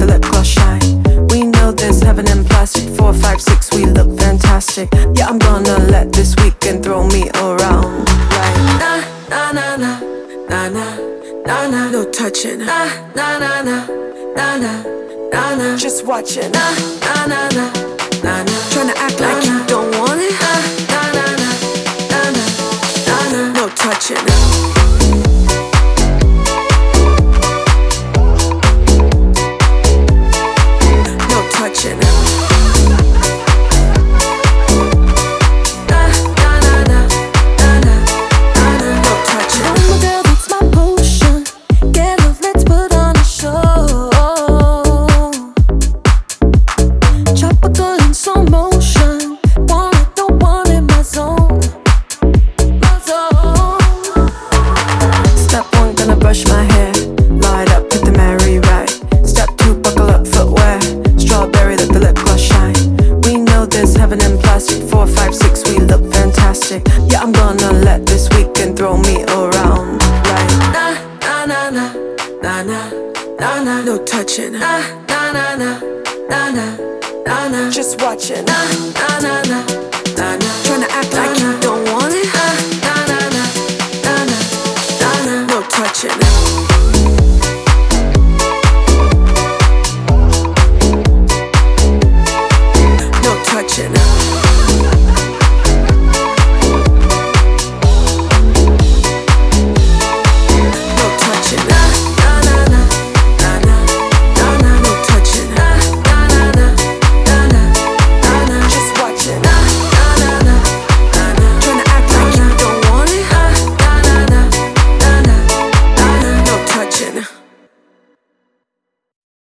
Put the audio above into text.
lip gloss shine. We know there's heaven in plastic. 4, 5, 6, we look fantastic. Yeah, I'm gonna let this weekend throw me around. Like na na na na na na na na, no touching. Na na na na na na na na, just watching. Na na na na na na, tryna act like you don't want it. Na na na na na na na, no touching. Touching. Brush my hair, light up, hit the merry right. Step 2, buckle up, footwear. Strawberry, let the lip gloss shine. We know there's heaven in plastic. 4, 5, 6, we look fantastic. Yeah, I'm gonna let this weekend throw me around. Like na na na na na na na na, no touching. Na na na na na na na na, just watching. Na na na na na na, tryna act like you don't want it. Na na na na na na na, no touching.